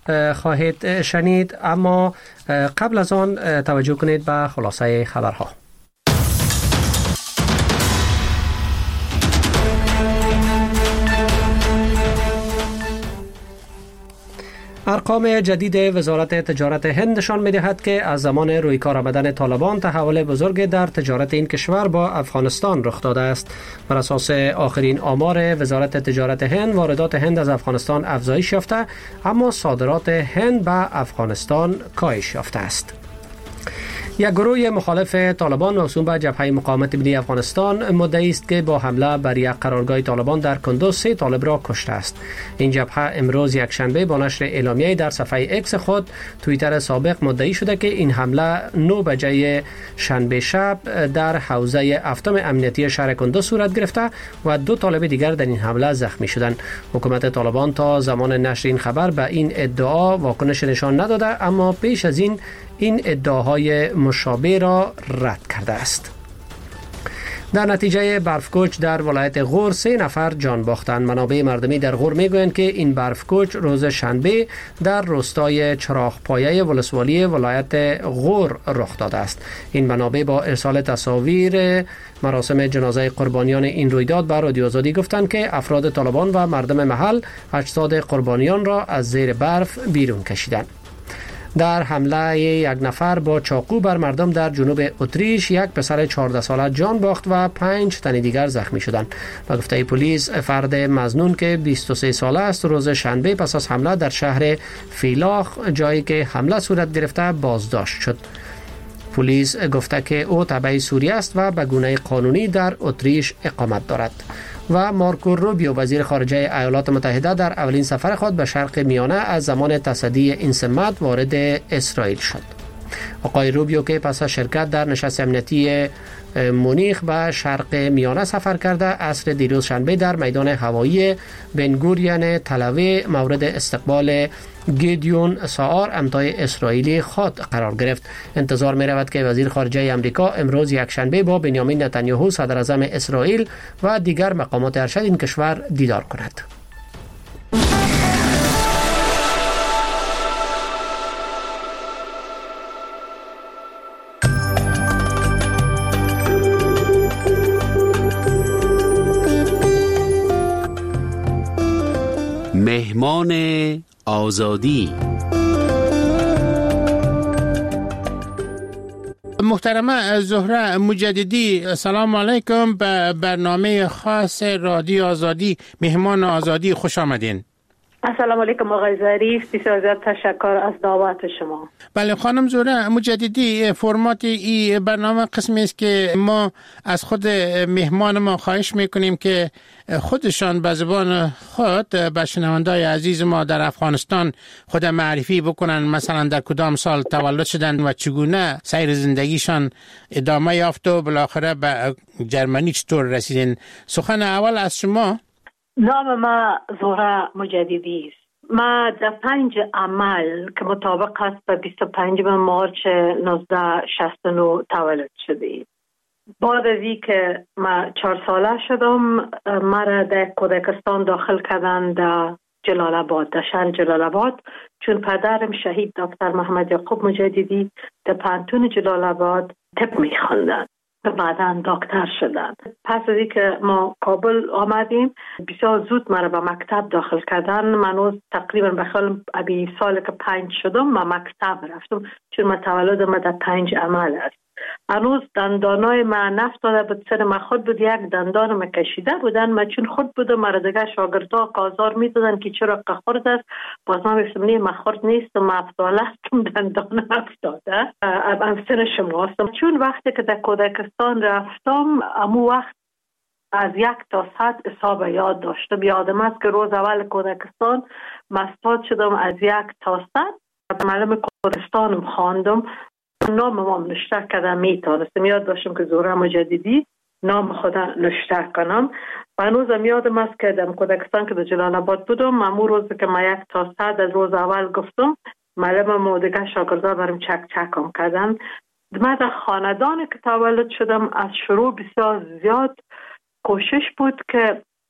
خواهید شنید، اما قبل از آن توجه کنید به خلاصه خبرها. ارقام جدید وزارت تجارت هند نشان می‌دهد که از زمان روی کار آمدن طالبان تحول بزرگ در تجارت این کشور با افغانستان رخ داده است. بر اساس آخرین آمار وزارت تجارت هند، واردات هند از افغانستان افزایش یافته، اما صادرات هند به افغانستان کاهش یافته است. یک گروه مخالف طالبان موسوم به جبهه مقاومت ملی افغانستان مدعی است که با حمله بر یک قرارگاه طالبان در کندوز 3 طالب را کشته است. این جبهه امروز یکشنبه با نشر اعلامیه در صفحه اکس خود توییتر سابق مدعی شده که این حمله 9 بجه شنبه شب در حوزه هفتم امنیتی شهر کندوز صورت گرفته و 2 طالب دیگر در این حمله زخمی شدند. حکومت طالبان تا زمان نشر این خبر به این ادعا واکنش نشان نداده، اما پیش از این ادعاهای مشابه را رد کرده است. در نتیجه برفکوچ در ولایت غور 3 نفر جان باختند. منابع مردمی در غور میگویند که این برفکوچ روز شنبه در روستای چراغپایه ولسوالی ولایت غور رخ داده است. این منابع با ارسال تصاویر مراسم جنازه قربانیان این رویداد به رادیو آزادی گفتند که افراد طالبان و مردم محل اجساد قربانیان را از زیر برف بیرون کشیدند. در حمله یک نفر با چاقو بر مردم در جنوب اتریش، یک پسر 14 ساله جان باخت و 5 تن دیگر زخمی شدند. به گفته پلیس، فرد مظنون که 23 ساله است روز شنبه پس از حمله در شهر فیلاخ، جایی که حمله صورت گرفته، بازداشت شد. پلیس گفته که او تبع سوریه است و به گونه قانونی در اتریش اقامت دارد. و مارکو روبیو وزیر خارجه ایالات متحده در اولین سفر خود به شرق میانه از زمان تصدی این سمت وارد اسرائیل شد. آقای روبیو که پس از شرکت در نشست امنیتی مونیخ به شرق میانه سفر کرده، عصر دیروز شنبه در میدان هوایی بنگوریون تل‌آویو مورد استقبال گیدیون ساعر امضای اسرائیلی خود قرار گرفت. انتظار می رود که وزیر خارجه امریکا امروز یکشنبه با بنیامین نتانیاهو صدر اعظم اسرائیل و دیگر مقامات ارشد این کشور دیدار کند. مهمان آزادی. محترمه زهره مجددی، سلام علیکم. به برنامه خاص رادیو آزادی مهمان آزادی خوش آمدین. السلام علیکم آقای ظریف، بسیار زیاد تشکر از دعوت شما. بله خانم زهره مجددی، فرمات این برنامه قسمی است که ما از خود مهمان ما خواهش میکنیم که خودشان به زبان خود به شنوندای عزیز ما در افغانستان خود معرفی بکنن، مثلا در کدام سال تولد شدند و چگونه سیر زندگیشان ادامه یافت و بالاخره به جرمنی چطور رسیدن. سخن اول از شما. نام ما زهره مجددی است. ما در 5 عمل که مطابق است به 25 مارچ 1969 تولد شدیم. بعد از این که ما 4 ساله شدم، مرا در کودکستان داخل کردند در جلال آباد، در شهر جلال آباد، چون پدرم شهید دکتر محمد یعقوب مجددی در پانتون جلال آباد طب می‌خواندند و بعداً دکتر شدند. پس از اینکه ما کابل آمدیم، بسیار زود مرا به مکتب داخل کردن. من تقریبا به خیال ابی سال که 5 شدم ما مکتب رفتم، چون ما تولدم در 5 عمل است. هنوز دندانای من نفتاده بود، سر من خود بود، یک دندان من کشیده بودن. من چون خود بودم، مرا دیگه شاگردها کازار میدادن که چرا خورد است. باز من گفتم نه، من خورد نیستم، من افتاله هستم، دندان افتاده. ام سن شما هستم. چون وقتی که در کودکستان رفتم، امو وقت از 1 تا 100 حساب یاد داشتم. یادم است که روز اول کودکستان مستاد شدم از 1 تا 100. معلم کودکستانم خواندم، نام ما نشته کردم، میتونستم. یاد داشتم که زهره مجددی نام خدا نشته کنم. و هنوزم یادم است که در کودکستان که در جلال آباد بودم، امو روز که ما 1 تا 100 از روز اول گفتم، معلم ما دیگه شاگردا برام چکم کردن. من در خاندانی که تولد شدم، از شروع بسیار زیاد کوشش بود که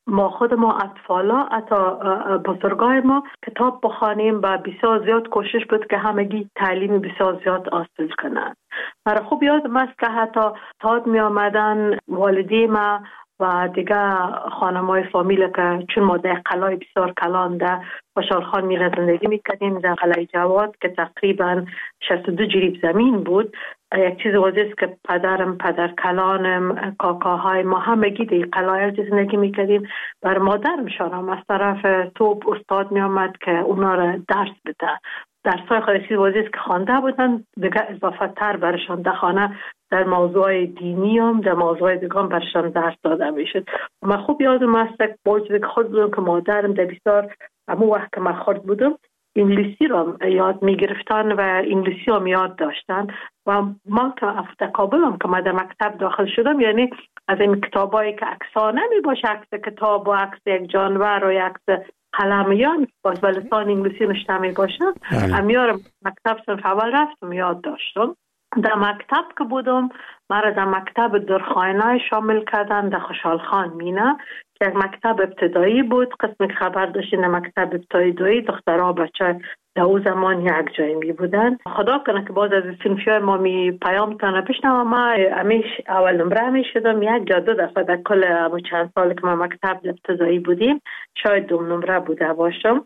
ما خود ما اطفالا حتی بزرگای ما کتاب بخوانیم و بسیار زیاد کوشش بود که همگی تعلیم بسیار زیاد حاصل کنند. مرا خوب یادم است که حتی تاد می آمدن والدی ما و دیگه خانمای فامیل که چون ما در قلعه بسیار کلان در خوشحال خان میره زندگی میکردیم در قلعه جواد که تقریبا 62 جریب زمین بود. یک چیز واضح است که پدرم، پدر کلانم، کاکاهای ما همگی در قلعه زندگی میکردیم. بر مادرم شانم از طرف توپ استاد میامد که اونا را درس بده. درسای خودی چیز واضح است که خوانده بودن، دیگه اضافه تر برشان در خانه در موضوع دینی هم در موضوع دیگه هم برشان درس داده میشد. من خوب یادم است که باید که خود بودم که مادرم در بسیار همون وقت که من خورد بودم انگلیسی را یاد میگرفتن و انگلیسی هم یاد داشتن و من که افته کابلم که من در مکتب داخل شدم، یعنی از این کتابایی که عکسانه می باشه، عکس کتاب و عکس یک جانور و عکس قلمیان باز به لسان انگلیسی نشته می باشه، امیار مکتب صنف اول رفتم یاد داشتم. در مکتب که بودم مرا در مکتب درخانه شامل کردن در خوشحال خان مینه که یک مکتب ابتدایی بود. قسم خبر داشتین در مکتب ابتدایی دخترها بچه در او زمان یک جایی می بودن. خدا کنه که باز از صنفیای ما می پیام تانه بشنم. ما همیش اول نمره می شدم، یک یا دو دفعه در کل چند سال که ما مکتب ابتدایی بودیم شاید دوم نمره بوده باشم.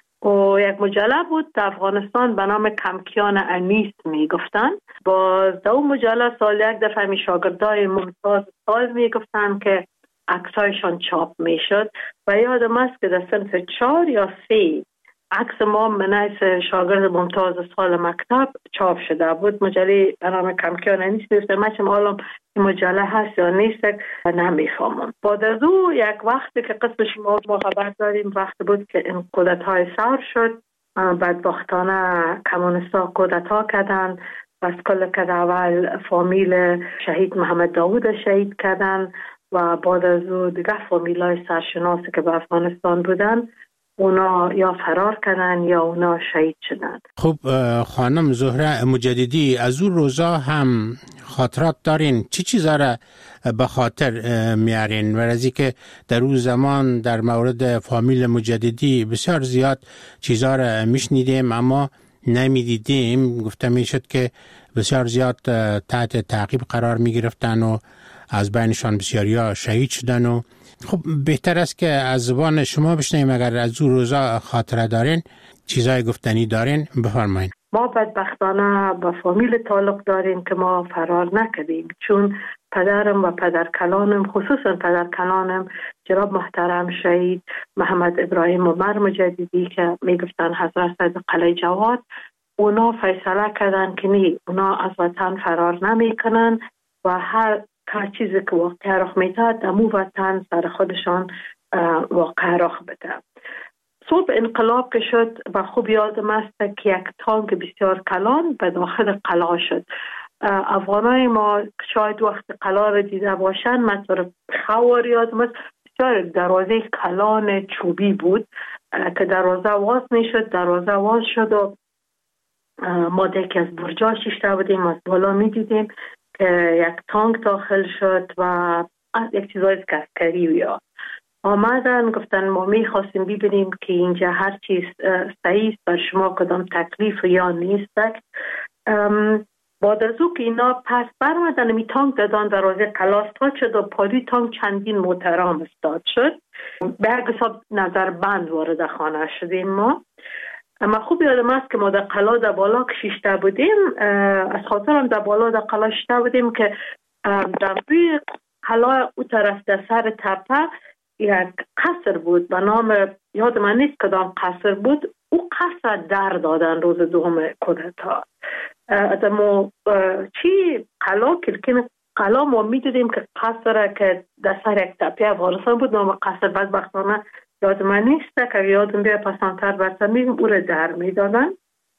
و یک مجله بود در افغانستان به نام کمکیان انیس می گفتن. باز در اون مجله سال یک دفعه می شاگردای ممتاز سال می گفتن که عکسایشان چاپ می شد و یادم است که در صنف 4 یا 3 عکس ما منیس شاگرد ممتاز سال مکتب چاپ شده بود. مجله به نام کمکیان انیس می گفتن. من چم حالا این مجله هست یا نیست نمیفهمم. بعد از او یک وقتی که قسم شما ما خبر داریم وقت بود که این کودتای ثور شد، بدبختانه کمونیستا کودتا کردن و از کل که اول فامیل شهید محمد داوود شهید کردن و بعد از او دیگه فامیلای سرشناسی که به افغانستان بودن اونا یا فرار کردن یا اونا شهید شدن. خب خانم زهره مجددی، از اون روزا هم خاطرات دارین؟ چی چیزا را به خاطر میارین؟ و از اینکه در اون زمان در مورد فامیل مجددی بسیار زیاد چیزا را میشنیدیم اما نمیدیدیم. گفته میشد که بسیار زیاد تحت تعقیب قرار میگرفتن و از بینشان بسیاریا شهید شدن. و خب بهتر است که از زبان شما بشنویم. اگر از اون روزا خاطره دارین، چیزای گفتنی دارین، بفرمایید. ما بدبختانه با فامیل تعلق داریم که ما فرار نکردیم، چون پدرم و پدر کلانم، خصوصا پدر کلانم جناب محترم شهید محمد ابراهیم عمر مجددی که میگفتن حضرت صدر قلعه جواد، اونا فیصله کردن که نه، اونا از وطن فرار نمیکنن و هر چیزی که واقع رخ میداد دمو وطن سر خودشان واقع رخ بده. صبح انقلاب که شد و خوب یادم است که یک تانک بسیار کلان به داخل قلعه شد. افغانای ما شاید وقت قلعه را دیده باشن، مثلا خوار یادم است بسیار دروازه کلان چوبی بود که دروازه واز میشد، دروازه واز شد و ما یکی از برجا شیشته بودیم، از بالا میدیدیم که یک تانک داخل شد و یک چیزای عسکری یا آمدن گفتن ما میخواستیم ببینیم که اینجا هر چیز صحیح است و شما کدام تکلیف یا نیست. بعد از او که اینا پس برمدن می تانک دادن دروازه قلعه استاد شد و پاری تانک چندین محترم استاد شد. به هر حساب نظر بند وارد خانه شدیم ما. اما خوب یادم است که ما در قلعه در بالا کشیشته بودیم، از خاطرم در بالا در قلعه شده بودیم که در روی قلعه او طرف در سر تپه یک قصر بود به نام، یاد من نیست کدام قصر بود، او قصر در دادن روز دوم کودتا. ما چی قلعه کلکین قلعه ما میدیدیم که قصر که در سر یک تپه افغانستان بود، نام قصر بدبختانه یاد من نیست که یادم بیا پسانتر برسن میگم او را در میدادن.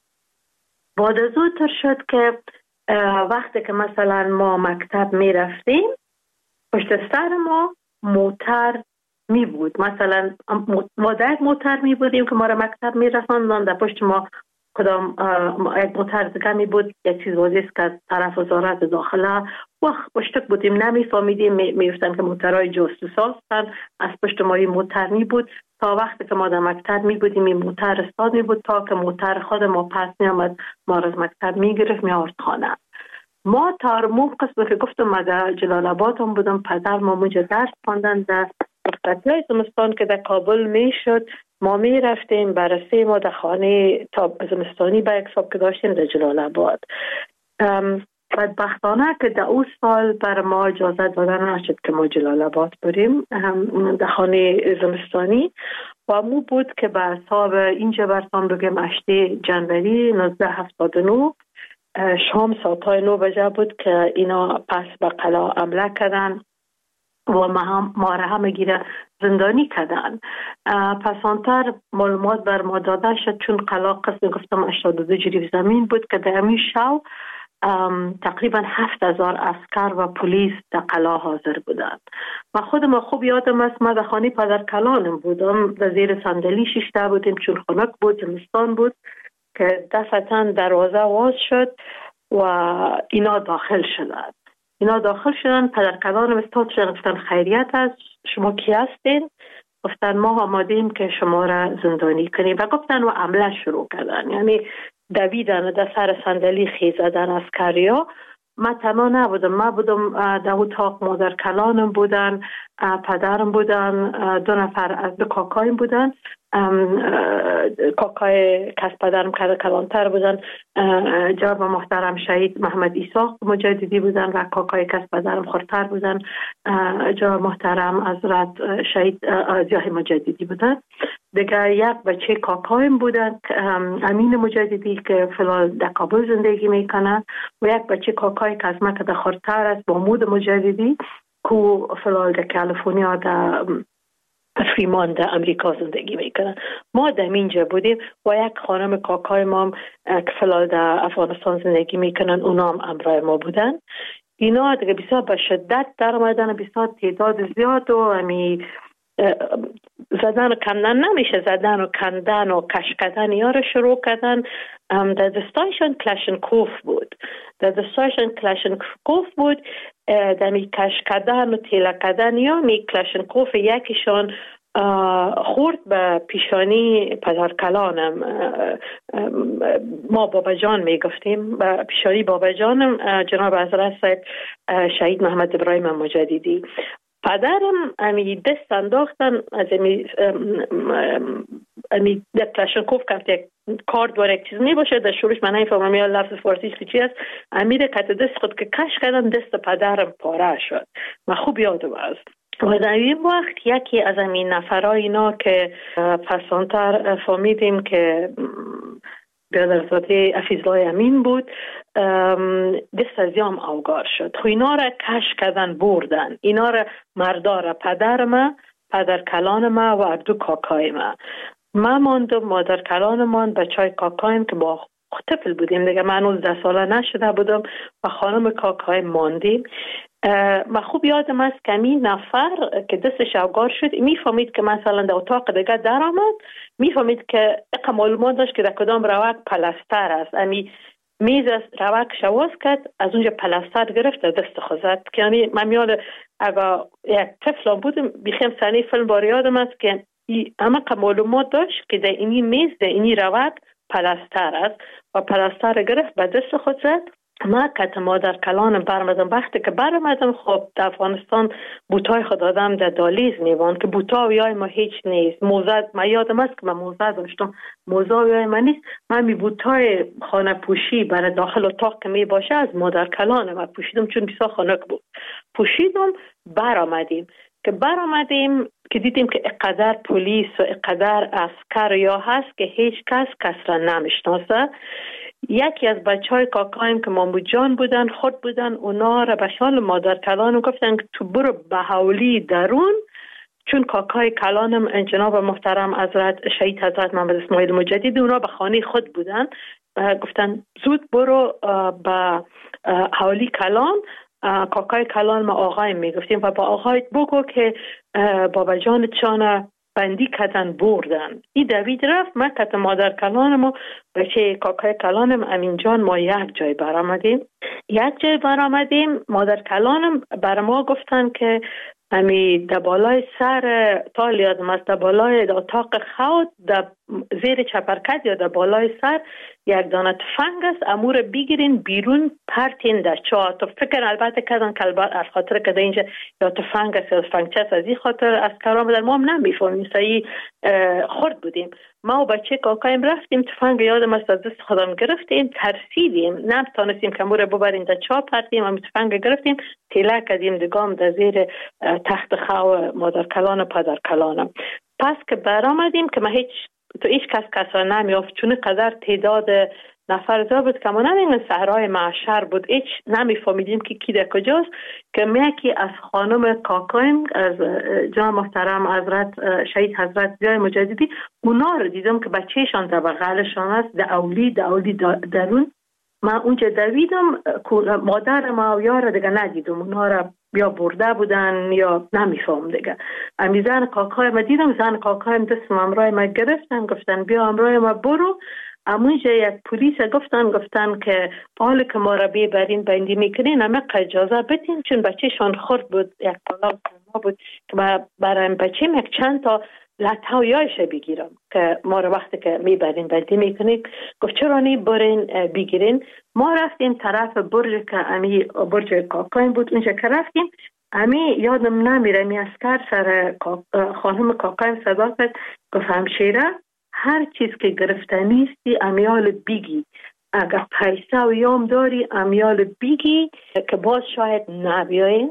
بعد از او تر شد که وقتی که مثلا ما مکتب میرفتیم پشت سر ما موتر می بود، مثلا ما در موتر می بودیم که ما را مکتب می رساندن، در پشت ما کدام یک موتر دیگه می بود. یک چیز واضح است که از طرف وزارت داخله وقت پشتک بودیم نمیفهمیدیم، میفتن که موترهای جاسوس هستن. از پشت ما این موتر می بود تا وقتی که ما در مکتب می بودیم این موتر استاد می بود تا که موتر خود ما پس می آمد، ما از مکتب می گرفت می آورد خانه. ما تا مون قسم که گفتم ما در جلال آباد هم بودم، پدر ما اونجا درس خواندن در رخصتی‌های زمستان که در کابل می شد ما می رفتیم بررسی ما در خانه تا زمستانی با یک صاحب که داشتیم در جلال آباد. بدبختانه که در اون سال بر ما اجازه دادن نشد که ما جلال آباد بریم در خانه زمستانی و مو بود که به حساب اینجا برسان بگیم 8 جنوری 1979 شام ساعتای 9 بجه بود که اینا پس به قلعه حمله کردن و ما را همه گیره زندانی کردن. پسانتر معلومات بر ما داده شد چون قلعه قسم گفتم 82 جریب زمین بود که در همین شو تقریبا 7000 عسکر و پلیس در قلعه حاضر بودند. و خودم خوب یادم است ما در خانه پدر کلانم بودم، در زیر صندلی شیشته بودیم چون خنک بود، زمستان بود که دفعتاً دروازه واز شد و اینا داخل شدن. پدر کلانم استاد شدن، گفتن خیریت است، شما کی هستین؟ گفتن ما آمادیم که شما را زندانی کنیم و گفتن و عمله شروع کردن، یعنی دویدن در سر صندلی خیزدن عسکریا. ما تنها نبودم، ما بودم در اتاق، مادر کلانم بودن، پدرم بودن، 2 نفر از 2 کاکایم بودن، کاکای کس پدرم کلانتر بودن، جناب محترم شهید محمد ایساق مجددی بودن و کاکای کس پدرم خورتر بودن، جناب محترم حضرت شهید ضیاء مجددی بودن. دیگه یک بچه کاکایم بودن امین مجددی که فلال در کابل زندگی میکنه و یک بچه کاکای که از مکه خورتر است محمود مجددی که فلال در کالیفرنیا در فریمان در امریکا زندگی میکنن. ما در اینجا بودیم و یک خانم کاکای ما که فلال در افغانستان زندگی میکنن اونا هم همراه ما بودن. اینا دیگه بسیار به شدت در آمدن، بسیار تعداد زیاد و همی زدن و کندن نمیشه، زدن و کندن و کش کردن یا رو شروع کردن. در دستایشان کلاشنکوف بود، در می کش کردن و تیله کردن یا می کلاشنکوف یکیشان خورد به پیشانی پدر کلانم، ما بابا جان می گفتیم، به پیشانی بابا جانم جناب حضرت شهید محمد ابراهیم مجددی. پدرم امی دست انداختن از امی کلاشنکوف که کار داره یک چیز می باشه، در شروعش من نمیفهمم یا لفظ فارسیش که چی است، امیر کت دست خود که کش کردن دست پدرم پاره شد. من خوب یادم است. و در این وقت یکی از این نفرای اینا که پسانتر فهمیدیم که برادرزاده حفیظالله امین بود دست از یام اوگار شد. خو اینا را کش کردن بردن، اینا را مردار پدر ما، پدر کلان ما و 2 کاکای ما ماندم، مادر کلان من، بچای کاکایم که با طفل بودیم دیگه، من 19 ساله نشده بودم و خانم کاکای ماندیم. من خوب یادم است که این نفر که دستش اوگار شد میفهمید که مثلا در اتاق دیگه در آمد، میفهمید که اقا معلومات داشت که در کدام روک پلستر است، امی میز از روک شواز کرد، از اونجا پلستر گرفت در دست خوزد. که یعنی من یاد اگه یک طفل بودم بخیم سنی فیلم بار یادم است که اما که معلومات داشت که در اینی میز در اینی روک پلستر است و پلستر گرفت به دست خود زد. ما که مادر کلانم برمدم، وقتی که برمدم خب در افغانستان بوتای خود آدم در دالیز میوان که بوتا ویای ما هیچ نیست، موزه ما یادم است که من موزه داشتم، موزه ویای ما نیست، من می بوتای خانه پوشی برای داخل اتاق که می باشه از مادر کلانم پوشیدم چون بسیار خنک بود، پوشیدم. برآمدیم که دیدیم که اقدر پلیس و اقدر عسکر یا هست که هیچ کس را نمیشناسه. یکی از بچهای کاکایم که مامو جان بودن خود بودن، اونا را به شال مادر کلانم گفتن که تو برو به حولی درون، چون کاکای کلانم جناب محترم حضرت شهید حضرت محمد اسماعیل مجددی اونا به خانه خود بودن، گفتن زود برو به حولی کلان. کاکای کلان ما آقای میگفتیم و با آقایت بگو که بابا جانت شانه بندی کردن بردن. این دوید رفت. ما کت مادر کلانم و بچه کاکای کلانم امین جان ما یک جای برآمدیم. مادر کلانم بر ما گفتن که امی در بالای سر تال یادم است، در بالای اتاق خواب در زیر چپرکت یا در بالای سر یک دانه تفنگ است، امور بگیرین بیرون پرتین در چاه. تو فکر البته کردن که از خاطر که اینجا یا تفنگ است یا تفنگچه است، از این خاطر از کرام در ما هم نمیفهمیم، صحیح خورد بودیم. ما و بچه کاکایم رفتیم، تفنگ یادم است از دست خودم گرفتیم، ترسیدیم، نتونستیم که امور ببریم در چاه پرتیم، اما تفنگ گرفتیم تیله کردیم دگام در زیر تخت خواب مادر کلان و پدر کلانم. پس که برآمدیم که ما هیچ کس نمیافت، چون قدر تعداد نفر زا بود که ما نمیگن صحرای معشر بود، هیچ نمیفهمیدیم که کی در کجاست. که یکی از خانم کاکایم از جان محترم حضرت شهید حضرت زیای مجددی، اونا رو دیدم که بچهشان در بغلشان است، در اولی درون. من اونجا دویدم، مادر ما و یار دیگه ندیدم، اونا رو یا برده بودن یا نمیفهم دیگه. امی زن کاکای ما دیدم، زن کاکایم دستم امرای ما گفتن بیا امرای ما برو. امونجا یک پلیس گفتن که حالا که ما را ببرین بندی میکنین اما اجازه بدین، چون بچهشان خورد بود، یک پالا ما بود که برای بچه یک چند تا لطه و یایشه بگیرم که ما را وقتی که میبرین بندی میکنین. گفت چرا نی برین بگیرین. ما رفتیم طرف برج که امی برج کاکایم بود. اونجا که رفتیم امی یادم نمیره، می اسکر سر خانم کاکایم صدا کرد، گفت همشیره هر چیز که گرفتنیستی امیال بیگی، اگر پیسه و یام داری امیال بیگی که باز شاید نبیاین.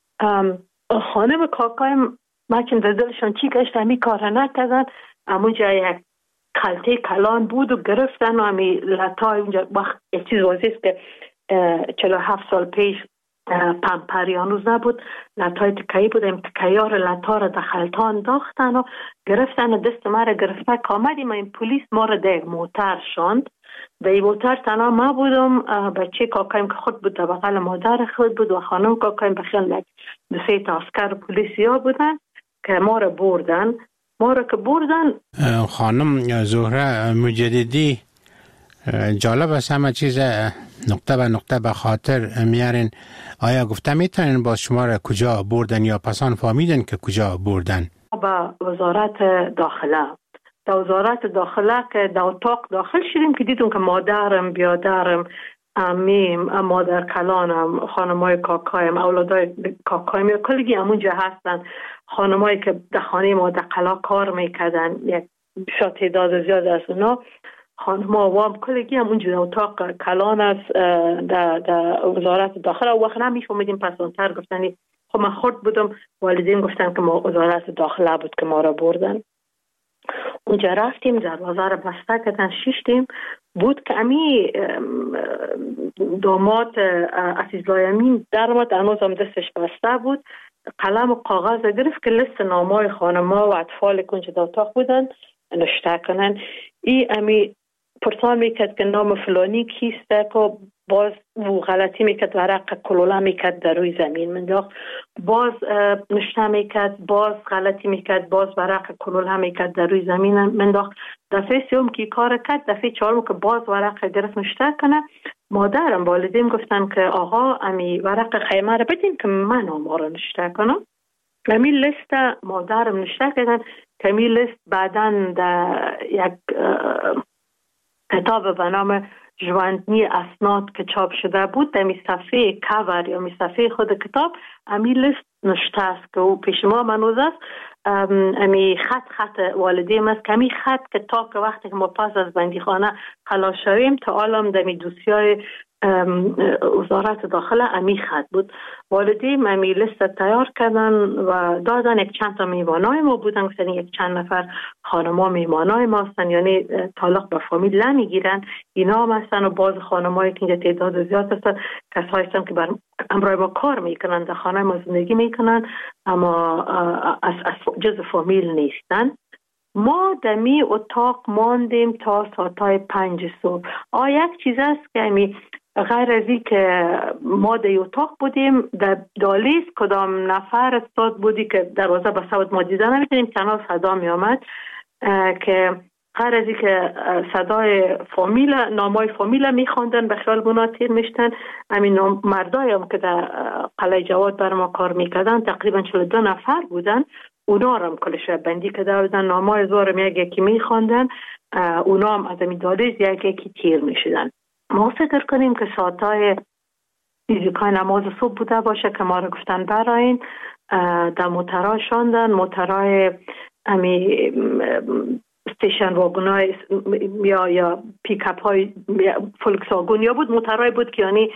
خانم کاکایم مچن در دلشان چی گشت امی کار نکردن. امونجا یک کلته کلان بود و گرفتن و امی لطای اونجا وقت یک چیز واضیست که 47 سال پیش پمپریانوز نبود، لطای تکایی بود، این تکایار لطا را در خلطان داختن و گرفتن و دست ما را گرفته که آمدیم. این پولیس ما را در موتر شاند. در این موتر تنها ما بودم، بچه کاکایم که خود بود در بغل مادر خود بود و خانم کاکایم بخیل دو سه تا اسکر پولیسی ها بودن که ما را بردن. خانم زهره مجددی، جالب است همه چیز نقطه به نقطه به خاطر میارین. آیا گفته میتونین با شما را کجا بردن یا پسان فهمیدن که کجا بردن؟ با وزارت داخله که در اتاق داخل شدیم که دیدم که مادرم، بیادرم، امیم، مادر کلانم، خانمای کاکایم، اولادای کاکایم کلگی همونجا هستن. خانمایی که در خانه ما در قلا کار میکردن، یک تعداد زیاد از اونا خانم‌ها وام کلگی هم اونجا اتاق کلان است در وزارت داخله. و وقت نمیفهمیدیم، پس اونتر گفتنی خب من خورد بودم، والدین گفتن که ما وزارت داخله بود که ما را بردن. اونجا رفتیم، دروازه را بسته کردن، شیشتیم. بود که امی داماد عزیزالله امین در آمد، هنوز هم دستش بسته بود، قلم و کاغذ گرفت که لیست نامای خانم‌ها و اطفال که اونجا در اتاق بودن نوشته کنن. ای امی پرسان میکرد که نام فلانی کیسته، که باز و غلطی میکرد، ورق کلوله میکرد در روی زمین منداخت، باز نشته میکرد، باز غلطی میکرد، باز ورق کلوله میکرد در روی زمین منداخت. دفعه سوم که کار کرد، دفعه چهارم که باز ورق گرفت نشته کنه. مادرم والدین گفتن که آقا امی ورق خیمه رو بدین که من ما رو نشته کنم. امی لیست مادرم نشته کردن که امی لیست بعدن در یک کتاب به نام ژواندنی اسناد که چاپ شده بود، در می صفحه کاور یا می صفحه خود کتاب امی لیست نشته است که او پیش ما منوز است. امی خط والدیم است که امی خط که تا که وقتی که ما پس از بندیخانه خلاص شویم تا عالم در می دوسیای وزارت داخله امی خط بود. والدین امی لیست تیار کردن و دادن. یک چند تا میمانای ما بودن، گفتن یک چند نفر خانما میمانای ما هستن، یعنی تعلق به فامیل نمیگیرن، اینا هم هستن. و باز خانمایی که اینجا تعداد زیاد هستن کسایی هستن که بر امرای ما کار میکنن، در خانه ما زندگی میکنن، اما از جز فامیل نیستن. ما دمی اتاق ماندیم تا ساعتای 5 صبح. یک چیز است که امی غیر از این که ما در اتاق بودیم، در دالیز کدام نفر استاد بودی که دروازه بسته بود، ما دیده نمیتونیم، تنها صدا می آمد که غیر از این که صدای فامیل، نامای فامیل میخواندن، به خیال بنا تیر میشتن. همین مردای هم که در قلعه جواد بر ما کار میکردن تقریبا 42 نفر بودن، اونا هم کلش بندی کده بودن، نامای زورم یکی میخواندن، اونا هم از همین دالیز یکی تیر میشدن. ما فکر کنیم که ساعتای فیزیکای نماز صبح بوده باشه که ما رو گفتن براین، در موترها شاندن، موترهای امی استیشن واگونای یا پیکاپ های فولکسواگن یا بود، موترهای بود که یعنی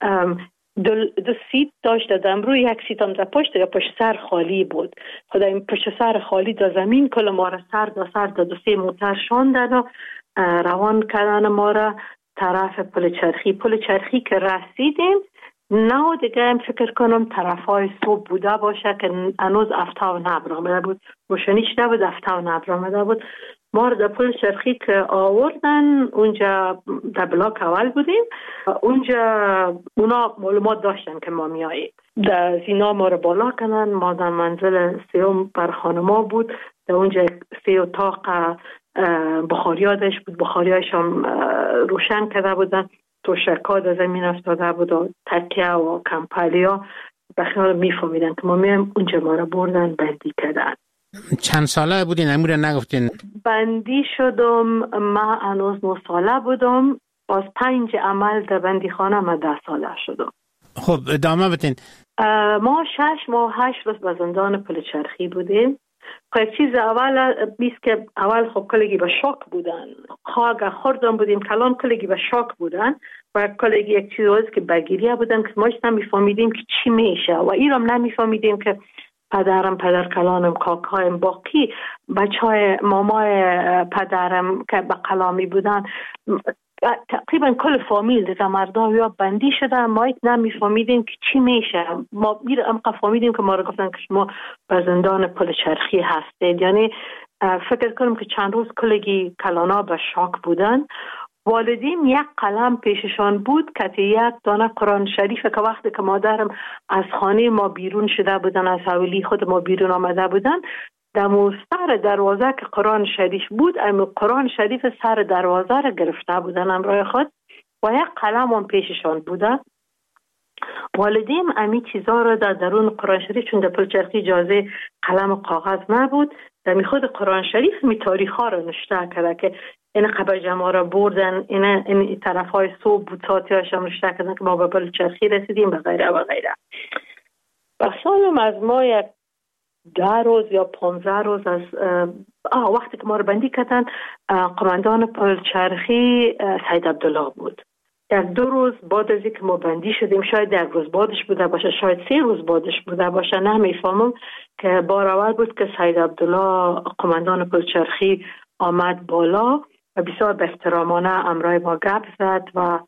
دو سیت داشت، دادم روی یک سیت هم در پشت یا پشت سر خالی بود. خدا این پشت سر خالی دا زمین کل ما را سر دا دو سه موتر شاندن و روان کردن ما را طرف پل چرخی که رسیدیم. نه دیگه هم فکر کنم طرف های صبح بوده باشه که هنوز افتا و نبر آمده بود، روشنی شده بود، افتا و نبر آمده بود. ما در پل چرخی که آوردن اونجا در بلاک اول بودیم، اونجا اونا معلومات داشتن که ما میاییم، در زینا ما رو بالا کنن. ما در منزل سیوم بر خانما بود، در اونجا 3 اتاق بخاریادش بود، بخاریاش هم روشن کرده بودن، توشکا در زمین افتاده بود و تکیه و کمپالیا. بخیال میفهمیدن که ما میایم، اونجا ما رو بردن بندی کردن. چند ساله بودین؟ امور نگفتین. بندی شدم ما هنوز 9 ساله بودم، از 5 عمل در بندی خانه ما 10 ساله شدم. خب ادامه بدین. ما 6 ماه 8 روز به زندان پل چرخی بودیم. خب چیز اول بیست که اول خب کلگی به شاک بودن، خواهد خوردم بودیم کلان کلگی به شاک بودن و کلگی یک چیز که بگیریه بودن که ما نمیفهمیدیم که چی میشه و ایرام نمیفهمیدیم که پدرم، پدر کلانم، کاکایم، باقی بچهای مامای پدرم که به کلامی بودن، تقریبا کل فامیل دیگه مردم یا بندی شدن. ما نمیفهمیدیم که چی میشه. ما میرم فهمیدیم که ما رو گفتن که شما به زندان پل چرخی هستید. یعنی فکر کنم که چند روز کلگی کلانا به شاک بودن. والدین یک قلم پیششان بود که یک دانه قرآن شریف که وقتی که مادرم از خانه ما بیرون شده بودن، از حویلی خود ما بیرون آمده بودن، در سر دروازه که قرآن شریف بود، اما قرآن شریف سر دروازه را گرفته بودن همراه خود و یک قلم هم پیششان بوده. والدین امی چیزا را در درون قرآن شریف، چون در پل چرخی اجازه قلم و کاغذ نبود، در خود قرآن شریف می تاریخ ها را نشته کرده که این قبل ما را بردن، این طرف های صبح بود، ساعتی هاشم نشته کردن که ما به پل چرخی رسیدیم و غیره و غیره. بخشانم از ما یک 10 روز یا 15 روز از وقتی که ما رو بندی کردن، قماندان پل چرخی سید عبدالله بود. 1-2 روز بعد از اینکه ما بندی شدیم، شاید 1 روز بعدش بوده باشه، شاید 3 روز بعدش بوده باشه، نمیفهمم، که بار اول بود که سید عبدالله قماندان پل چرخی آمد بالا و بسیار به احترامانه امرای ما گپ زد و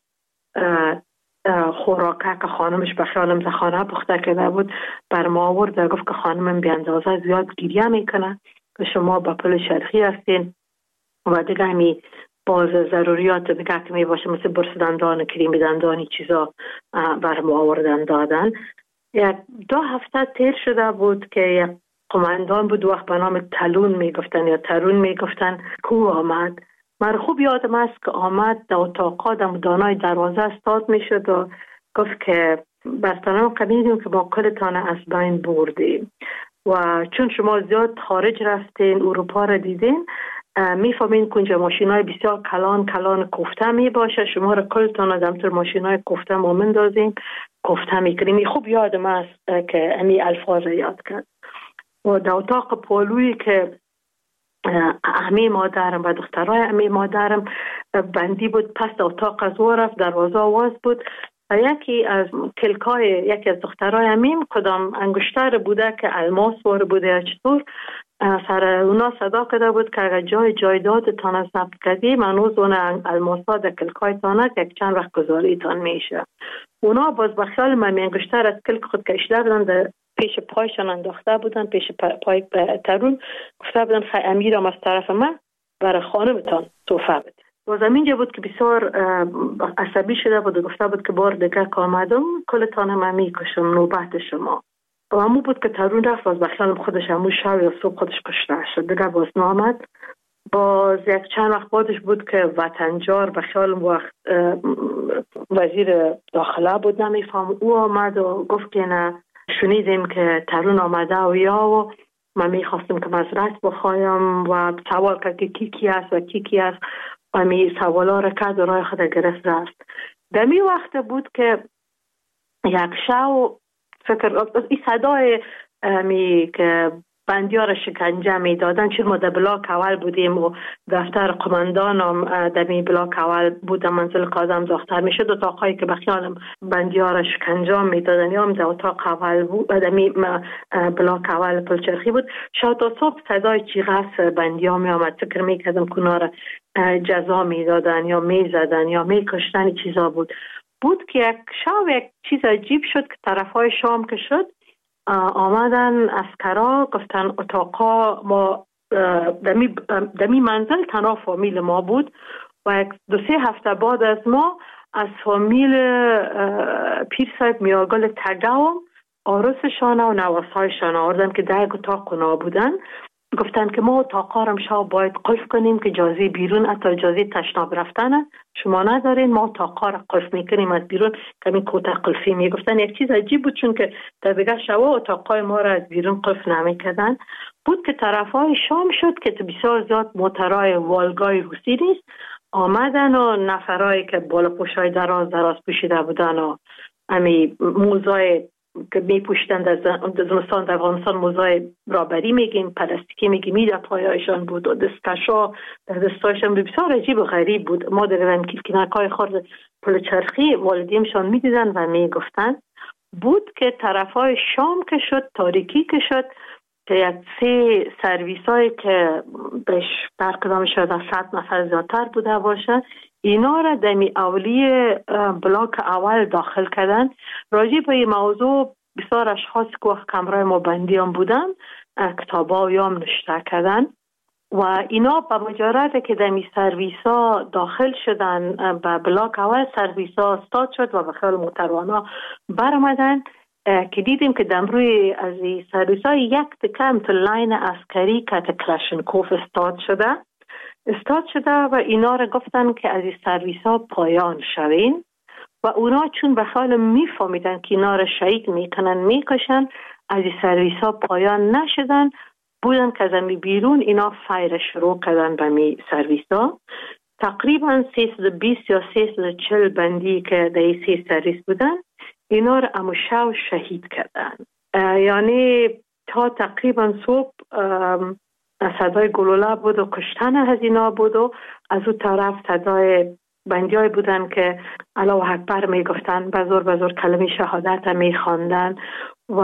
خوراکه که خانمش به خیالم زخانه پخته کرده بود بر ما آورد و گفت که خانمم بی اندازه زیاد گریه میکنه که شما با پل چرخی هستین و دیگه همی باز ضروریات دیگه که می باشه مثل برس دندان، کریم دندانی چیزا بر ما آوردن دادن. 1-2 هفته تیر شده بود که یک قماندان بود، وقت به نام تلون میگفتن یا ترون میگفتن، کو آمد. من خوب یادم است که آمد در اتاقا در دانای دروازه استاد میشد و گفت که برطانم قبیدیم که با کلتان از بین بردیم و چون شما زیاد خارج رفتین، اروپا را دیدین، میفهمین که اونجا ماشینای بسیار کلان کوفته می باشه، شما را کلتان آدمتر ماشینای کوفته ما مندازیم، کوفته میکنیم. خوب یادم است که امی الفاظ یاد کرد. و در اتاق پالویی که امی مادرم و دخترای امی مادرم بندی بود، پس در اتاق از او رفت، دروازه آواز بود و یکی از کلکای یکی از دخترای امیم کدام انگشتر بوده که الماس وار بوده یا چطور، سر اونا صدا کرده بود که اگر جایداد تان ضبط کردی منوز اون الماسا در کلکای تانه که یک چند وقت گذاری تان میشه. اونا باز بخیال من انگشتر از کلک خود کشیده بودن، در پیش پایشان انداخته بودن، پیش پای ترون گفته بودن خیلی امیرم از طرف من برای خانمتان توفه بده. و زمینجا بود که بسیار عصبی شده بود و گفته بود که بار دیگه که آمدم کلتان هم میکشم، نوبت شما. و همون بود که ترون رفت و بخیالم خودش همون شب یا صبح خودش کشته شد. دیگه باز نامد. باز یک چند وقت بعدش بود که وطنجار بخیالم وقت وزیر داخله بود نمیفهم، او آمد و گفت که نه شنیدیم که ترون آمده و یا و من میخواستم که معذرت بخوایم و سوال کرد که کی است و کی است و می سوالا را کرد و راه خود گرفت رفت. در می وقت بود که یک شو فکر این صدای که بندیا را شکنجه می دادن، چون ما در بلاک اول بودیم و دفتر قماندان هم در می بلاک اول بود، در منزل قاضم داختر می شد. اتاقایی که بخیالم بندیا را شکنجه می دادن یا هم در اتاق اول بود، در می بلاک اول پلچرخی بود. شاید تا صبح صدای چیغ بندیا می آمد. فکر می کردم کنها را جزا می دادن یا می زدن یا می کشتن چیزا بود که یک چیز عجیب شد که طرفای شام که شد آمدن اسکرا گفتن اتاقا ما دمی منزل تنها فامیل ما بود و 2-3 هفته بعد از ما از فامیل پیر صاحب میاگل تگاو آرسشان و نواسایشان آوردن که در اتاق اونا بودن. گفتن که ما اتاقا را شب باید قفل کنیم که اجازه بیرون حتی اجازه تشناب رفتن شما ندارین، ما اتاقا را قفل میکنیم از بیرون کمی کوته قلفی. میگفتن یک چیز عجیب بود چون که در دیگه شوا اتاقای ما را از بیرون قفل نمیکردن. بود که طرفای شام شد که بسیار زیاد موترهای والگای روسی نیست آمدن و نفرایی که بالا پوشای دراز پوشیده بودن و امی موزای که می پوشتند از زمستان در افغانستان موزای رابری میگیم، پلاستیکی میگیم، می در پایایشان بود و دستکشا در دستایشان بسیار عجیب و غریب بود. ما در کنارکای خورد پلچرخی والدینشان میدیدن و میگفتن. بود که طرفای شام که شد تاریکی که شد که یک 3 سرویس هایی که بهش برقدام شده 100 نفر زیادتر بوده باشه اینا را دمی اولی بلاک اول داخل کردن. راجع به این موضوع بسیار اشخاص که وقت کمرای ما بندی هم بودن کتابا یا هم نشته کردن و اینا با مجرد که دمی سرویس ها داخل شدن به بلاک اول سرویس ها استاد شد و به خیال موتروانا برمدن که دیدیم که دمروی از این سرویس ها یک تکم تو لاین عسکری که کلاشنکوف استاد شده و اینا را گفتن که از این سرویس ها پایان شوین و اونا چون به حال میفهمیدن که اینا را شهید میکنن میکشن از این سرویس ها پایان نشدن بودن که از امی بیرون اینا فایر شروع کردن به می سرویس ها. تقریبا 320 یا 340 بندی که در این 3 سرویس بودن اینا را اموشو شهید کردن. یعنی تا تقریبا صبح صدای گلوله بود و کشتن هزینا بود و از اون طرف صدای بندیای بودن که الله اکبر می گفتن بزرگ کلمه شهادت می خواندن و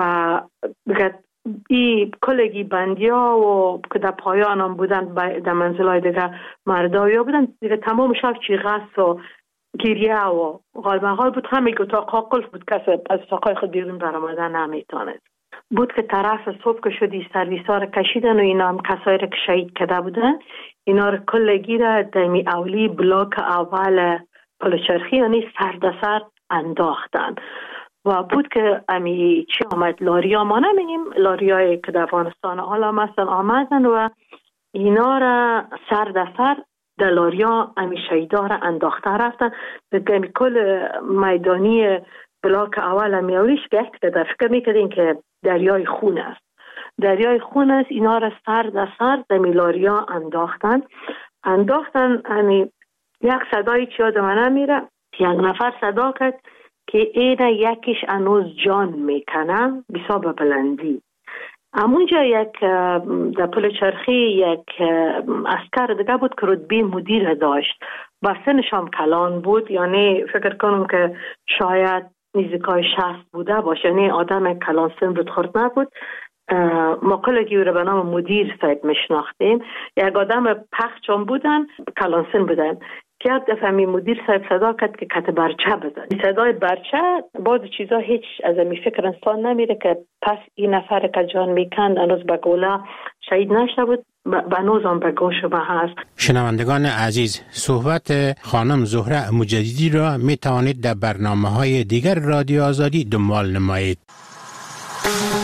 این کلگی بندیا و که در پایان هم بودن در منزلای دیگه مردایا بودن دیگه تمام شب چیغس و گریه و غالمغال بود. همه اتاقا قلف بود کسی از اتاقای خود بیرون برآمدن نمیتونست. بود که طرف صبح که شدی سرویس ها را کشیدن و اینا هم کسایی را که شهید کرده بودن اینا را کلگی را دمی اولی بلاک اول پلچرخی یعنی سر انداختن و بود که امی چی آمد لاریا ما نمیگیم لاریای که در افغانستان حالا مثلا آمدن و اینا را سر در لاریا امی شهیدا را انداخته رفتن دمی کل میدانی بلاک اول امیالیش که یک فکر میکردین که دریای خون است اینا را سر در میلاریا انداختن امی یک صدایی چی آدم نمیره یک نفر صدا کرد که اینه یکیش انوز جان میکنه بسا به بلندی. همونجا یک در پلچرخی یک اسکر دیگه بود که رتبه مدیر داشت و سنش هم کلان بود یعنی فکر کنم که شاید نزدیکای 60 بوده باشه یعنی آدم کلان سن رود خورد نبود. ما کلگی رو به نام مدیر صاحب میشناختیم. یک آدم پخچ هم بودن کلان سن بودن که یک دفعه می مدیر صاحب صدا کرد که کت برچه بزن. صدای برچه بعض چیزا هیچ از می فکر انسان نمیره که پس این نفر که جان میکند هنوز به گوله شهید نشده بود بنوزم به گوش ما هست. شنوندگان عزیز، صحبت خانم زهره مجددی را می توانید در برنامه‌های دیگر رادیو آزادی دنبال نمایید.